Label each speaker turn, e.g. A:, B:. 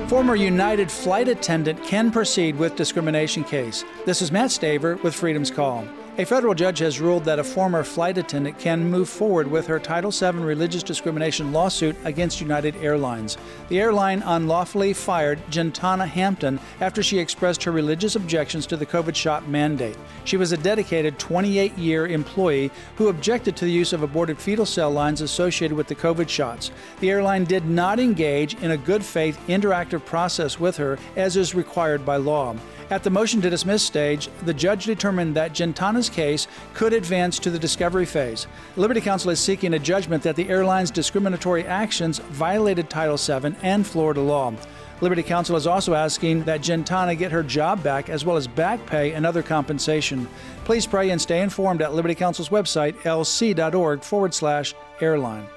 A: Former United flight attendant can proceed with discrimination case. This is Matt Staver with Freedom's Call. A federal judge has ruled that a former flight attendant can move forward with her Title VII religious discrimination lawsuit against United Airlines. The airline unlawfully fired Gentana Hampton after she expressed her religious objections to the COVID shot mandate. She was a dedicated 28-year employee who objected to the use of aborted fetal cell lines associated with the COVID shots. The airline did not engage in a good faith interactive process with her as is required by law. At the motion to dismiss stage, the judge determined that Gentana's case could advance to the discovery phase. Liberty Counsel is seeking a judgment that the airline's discriminatory actions violated Title VII and Florida law. Liberty Counsel is also asking that Gentana get her job back as well as back pay and other compensation. Please pray and stay informed at Liberty Counsel's website, lc.org/airline.